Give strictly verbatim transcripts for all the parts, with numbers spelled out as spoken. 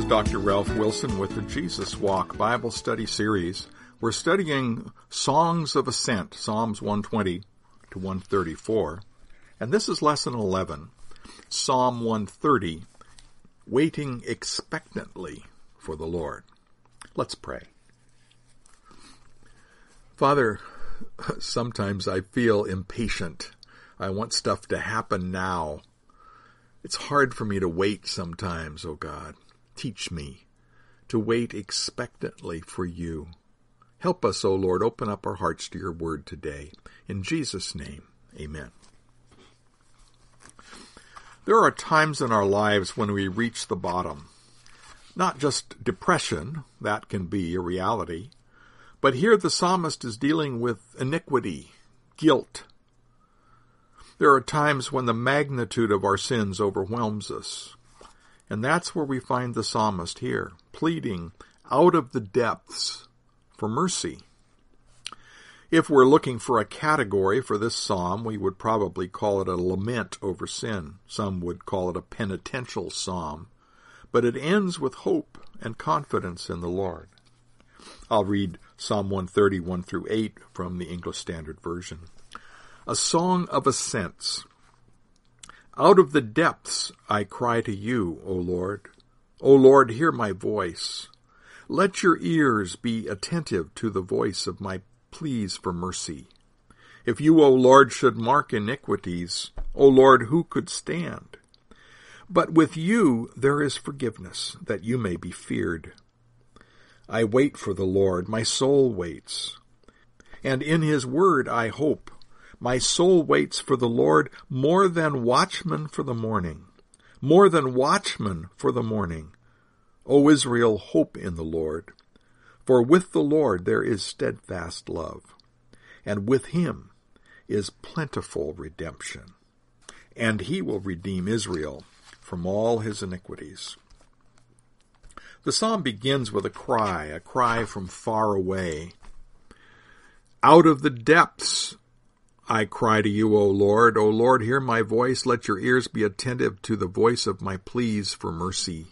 is Doctor Ralph Wilson with the Jesus Walk Bible Study Series. We're studying Songs of Ascent, Psalms one twenty to one thirty-four. And this is Lesson eleven, Psalm one thirty, Waiting Expectantly for the Lord. Let's pray. Father, sometimes I feel impatient. I want stuff to happen now. It's hard for me to wait sometimes, oh God. Teach me to wait expectantly for you. Help us, O Lord, open up our hearts to your word today. In Jesus' name, amen. There are times in our lives when we reach the bottom. Not just depression, that can be a reality, but here the psalmist is dealing with iniquity, guilt. There are times when the magnitude of our sins overwhelms us. And that's where we find the psalmist here, pleading out of the depths for mercy. If we're looking for a category for this psalm, we would probably call it a lament over sin. Some would call it a penitential psalm. But it ends with hope and confidence in the Lord. I'll read Psalm one thirty, one through eight from the English Standard Version. A song of ascents. Out of the depths I cry to you, O Lord. O Lord, hear my voice. Let your ears be attentive to the voice of my pleas for mercy. If you, O Lord, should mark iniquities, O Lord, who could stand? But with you there is forgiveness, that you may be feared. I wait for the Lord, my soul waits, and in his word I hope. My soul waits for the Lord more than watchmen for the morning, more than watchmen for the morning. O Israel, hope in the Lord. For with the Lord there is steadfast love, and with him is plentiful redemption. And he will redeem Israel from all his iniquities. The psalm begins with a cry, a cry from far away. Out of the depths I cry to you, O Lord. O Lord, hear my voice. Let your ears be attentive to the voice of my pleas for mercy.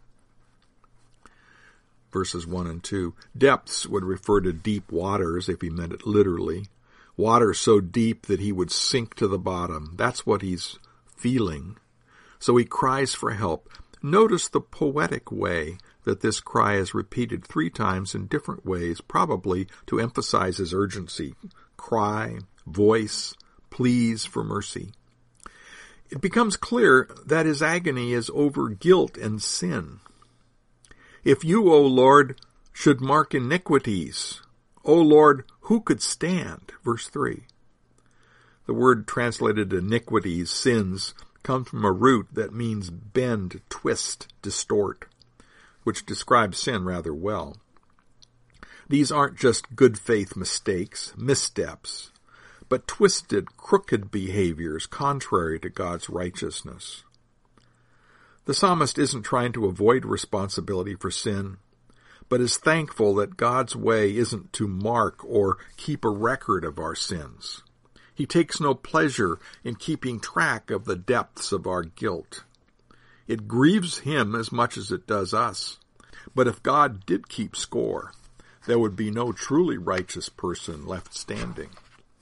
Verses one and two. Depths would refer to deep waters, if he meant it literally. Water so deep that he would sink to the bottom. That's what he's feeling. So he cries for help. Notice the poetic way that this cry is repeated three times in different ways, probably to emphasize his urgency. Cry, voice, pleas for mercy. It becomes clear that his agony is over guilt and sin. If you, O Lord, should mark iniquities, O Lord, who could stand? Verse three. The word translated iniquities, sins, comes from a root that means bend, twist, distort, which describes sin rather well. These aren't just good faith mistakes, missteps, but twisted, crooked behaviors contrary to God's righteousness. The psalmist isn't trying to avoid responsibility for sin, but is thankful that God's way isn't to mark or keep a record of our sins. He takes no pleasure in keeping track of the depths of our guilt. It grieves him as much as it does us. But if God did keep score, there would be no truly righteous person left standing.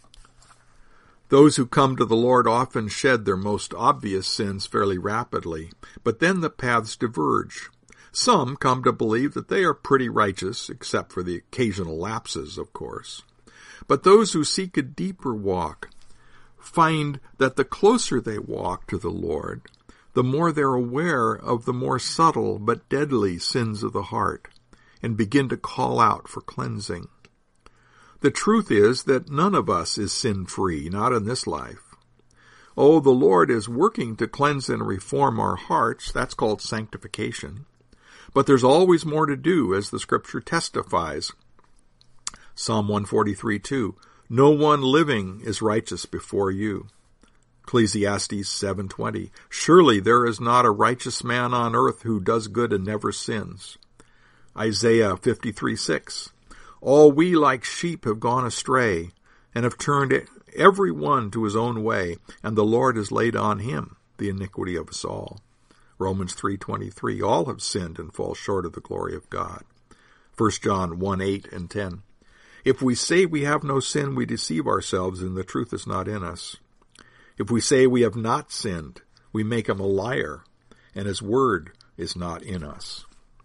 Those who come to the Lord often shed their most obvious sins fairly rapidly, but then the paths diverge. Some come to believe that they are pretty righteous, except for the occasional lapses, of course. But those who seek a deeper walk find that the closer they walk to the Lord, the more they're aware of the more subtle but deadly sins of the heart, and begin to call out for cleansing. The truth is that none of us is sin-free, not in this life. Oh, the Lord is working to cleanse and reform our hearts. That's called sanctification. But there's always more to do, as the Scripture testifies. Psalm one forty-three, two. No one living is righteous before you. Ecclesiastes seven twenty. Surely there is not a righteous man on earth who does good and never sins. Isaiah fifty-three, six. All we like sheep have gone astray, and have turned every one to his own way, and the Lord has laid on him the iniquity of us all. Romans three twenty-three, all have sinned and fall short of the glory of God. First John one eight and ten. If we say we have no sin, we deceive ourselves, and the truth is not in us. If we say we have not sinned, we make him a liar, and his word is not in us.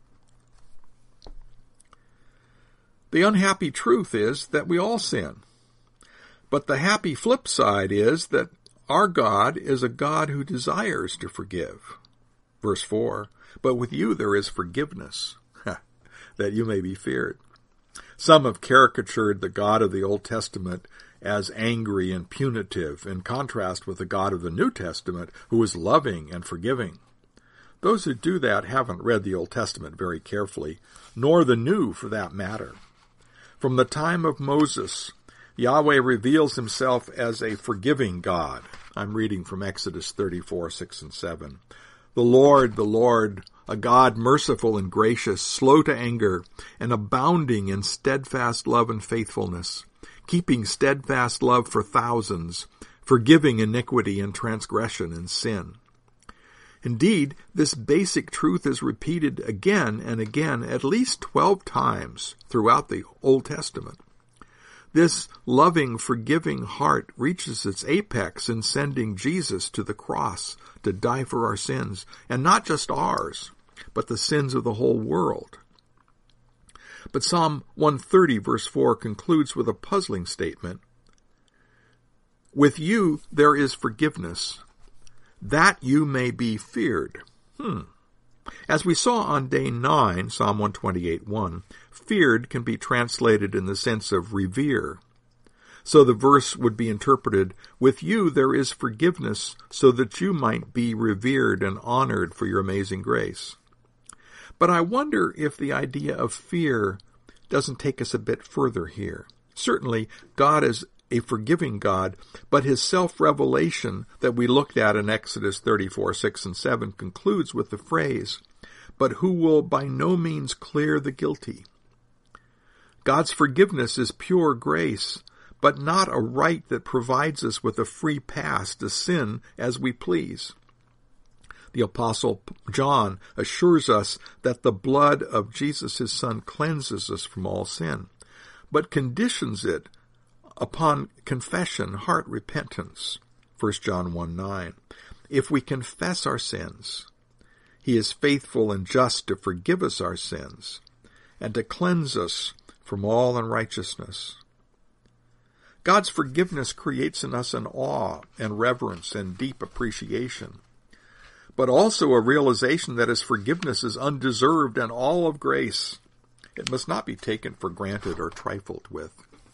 The unhappy truth is that we all sin. But the happy flip side is that our God is a God who desires to forgive. Verse four, but with you there is forgiveness, that you may be feared. Some have caricatured the God of the Old Testament as angry and punitive, in contrast with the God of the New Testament, who is loving and forgiving. Those who do that haven't read the Old Testament very carefully, nor the New for that matter. From the time of Moses, Yahweh reveals himself as a forgiving God. I'm reading from Exodus thirty-four, six and seven. The Lord, the Lord, a God merciful and gracious, slow to anger, and abounding in steadfast love and faithfulness, keeping steadfast love for thousands, forgiving iniquity and transgression and sin. Indeed, this basic truth is repeated again and again at least twelve times throughout the Old Testament. This loving, forgiving heart reaches its apex in sending Jesus to the cross to die for our sins, and not just ours, but the sins of the whole world. But Psalm one thirty, verse four, concludes with a puzzling statement. With you there is forgiveness, that you may be feared. Hmm. As we saw on day nine, Psalm one twenty-eight, one, feared can be translated in the sense of revere. So the verse would be interpreted, with you there is forgiveness, so that you might be revered and honored for your amazing grace. But I wonder if the idea of fear doesn't take us a bit further here. Certainly, God is a forgiving God, but his self-revelation that we looked at in Exodus thirty-four, six and seven concludes with the phrase, but who will by no means clear the guilty. God's forgiveness is pure grace, but not a right that provides us with a free pass to sin as we please. The Apostle John assures us that the blood of Jesus, his Son, cleanses us from all sin, but conditions it upon confession, heart repentance. First John one nine. If we confess our sins, he is faithful and just to forgive us our sins and to cleanse us from all unrighteousness. God's forgiveness creates in us an awe and reverence and deep appreciation, but also a realization that his forgiveness is undeserved and all of grace. It must not be taken for granted or trifled with.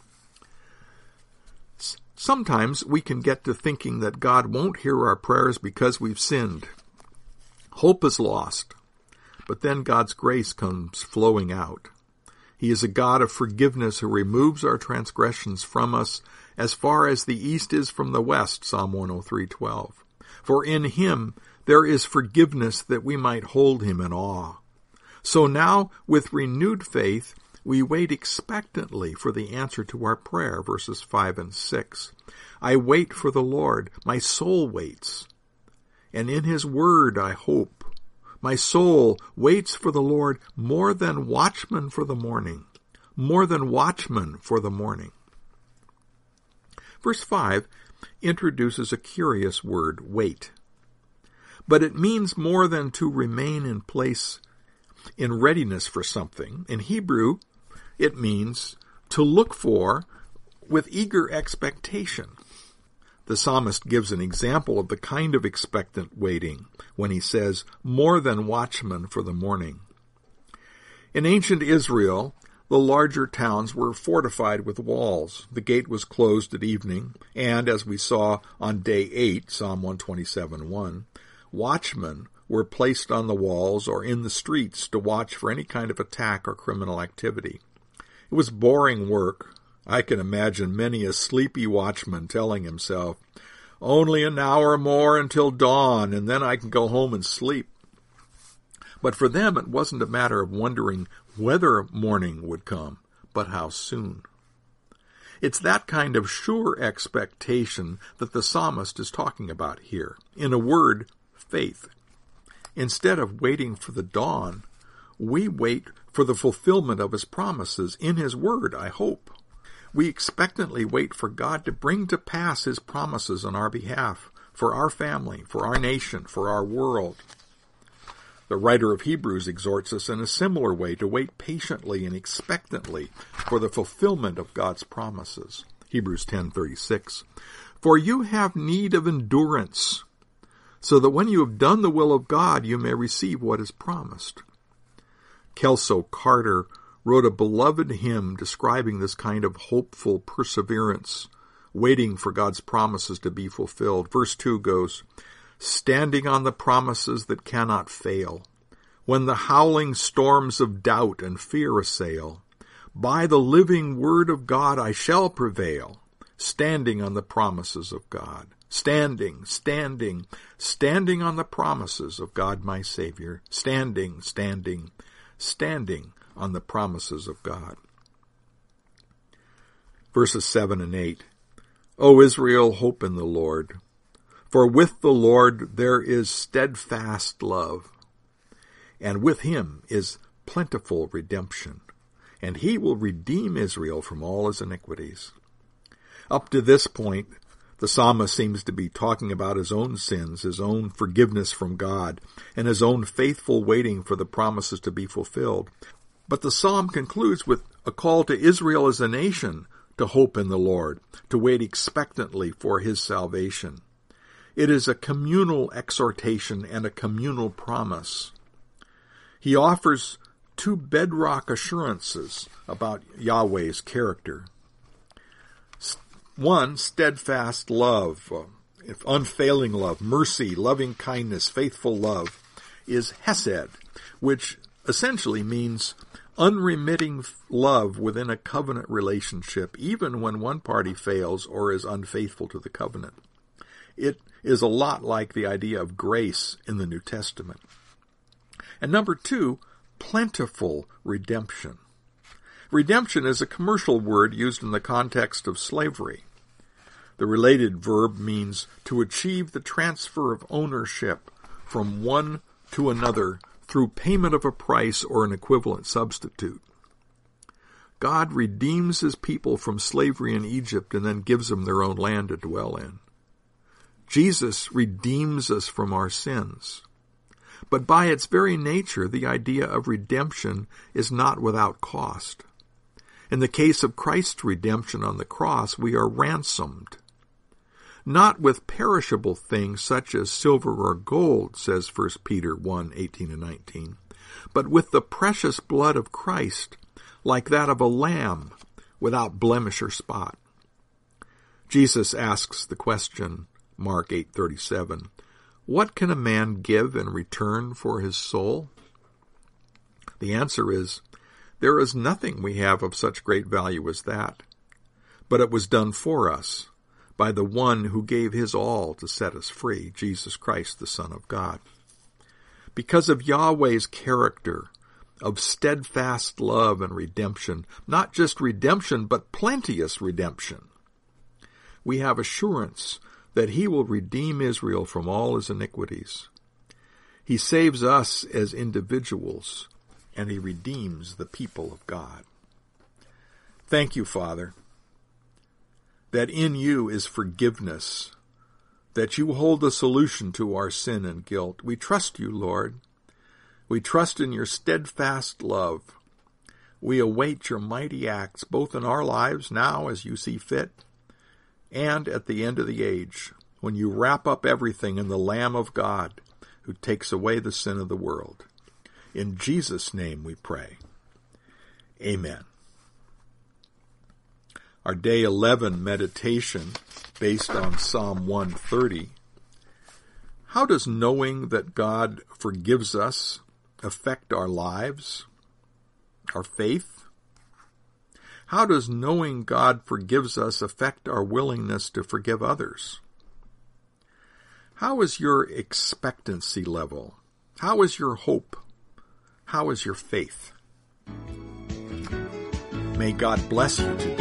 Sometimes we can get to thinking that God won't hear our prayers because we've sinned. Hope is lost, but then God's grace comes flowing out. He is a God of forgiveness who removes our transgressions from us as far as the east is from the west, Psalm one oh three, twelve. For in him there is forgiveness that we might hold him in awe. So now, with renewed faith, we wait expectantly for the answer to our prayer, verses five and six. I wait for the Lord, my soul waits, and in his word I hope. My soul waits for the Lord more than watchmen for the morning, more than watchmen for the morning. Verse five introduces a curious word, wait. But it means more than to remain in place in readiness for something. In Hebrew, it means to look for with eager expectation. The psalmist gives an example of the kind of expectant waiting when he says, more than watchmen for the morning. In ancient Israel, the larger towns were fortified with walls. The gate was closed at evening, and as we saw on day eight, Psalm one twenty-seven, one, watchmen were placed on the walls or in the streets to watch for any kind of attack or criminal activity. It was boring work. I can imagine many a sleepy watchman telling himself, only an hour more until dawn, and then I can go home and sleep. But for them, it wasn't a matter of wondering whether morning would come, but how soon. It's that kind of sure expectation that the psalmist is talking about here. In a word, faith. Instead of waiting for the dawn, we wait for the fulfillment of his promises in his word, I hope. We expectantly wait for God to bring to pass his promises on our behalf, for our family, for our nation, for our world. The writer of Hebrews exhorts us in a similar way to wait patiently and expectantly for the fulfillment of God's promises. Hebrews ten thirty-six. For you have need of endurance, so that when you have done the will of God, you may receive what is promised. Kelso Carter wrote a beloved hymn describing this kind of hopeful perseverance, waiting for God's promises to be fulfilled. Verse two goes, standing on the promises that cannot fail, when the howling storms of doubt and fear assail, by the living word of God I shall prevail, standing on the promises of God. Standing, standing, standing on the promises of God my Savior. Standing, standing, standing on the promises of God. Verses seven and eight. O Israel, hope in the Lord. For with the Lord there is steadfast love, and with him is plentiful redemption, and he will redeem Israel from all his iniquities. Up to this point, the psalmist seems to be talking about his own sins, his own forgiveness from God, and his own faithful waiting for the promises to be fulfilled. But the psalm concludes with a call to Israel as a nation to hope in the Lord, to wait expectantly for his salvation. It is a communal exhortation and a communal promise. He offers two bedrock assurances about Yahweh's character. One, steadfast love, uh, if unfailing love, mercy, loving kindness, faithful love, is hesed, which essentially means unremitting love within a covenant relationship, even when one party fails or is unfaithful to the covenant. It is a lot like the idea of grace in the New Testament. And number two, plentiful redemption. Redemption is a commercial word used in the context of slavery. The related verb means to achieve the transfer of ownership from one to another through payment of a price or an equivalent substitute. God redeems his people from slavery in Egypt and then gives them their own land to dwell in. Jesus redeems us from our sins. But by its very nature, the idea of redemption is not without cost. In the case of Christ's redemption on the cross, we are ransomed. Not with perishable things such as silver or gold, says First Peter one, eighteen and nineteen, but with the precious blood of Christ, like that of a lamb, without blemish or spot. Jesus asks the question, Mark eight thirty-seven, what can a man give in return for his soul? The answer is, there is nothing we have of such great value as that, but it was done for us by the one who gave his all to set us free, Jesus Christ, the Son of God. Because of Yahweh's character of steadfast love and redemption, not just redemption, but plenteous redemption, we have assurance that he will redeem Israel from all his iniquities. He saves us as individuals, and he redeems the people of God. Thank you, Father, that in you is forgiveness, that you hold the solution to our sin and guilt. We trust you, Lord. We trust in your steadfast love. We await your mighty acts, both in our lives now as you see fit, and at the end of the age, when you wrap up everything in the Lamb of God who takes away the sin of the world. In Jesus' name we pray. Amen. Our Day eleven meditation, based on Psalm one thirty. How does knowing that God forgives us affect our lives, our faith? How does knowing God forgives us affect our willingness to forgive others? How is your expectancy level? How is your hope? How is your faith? May God bless you today.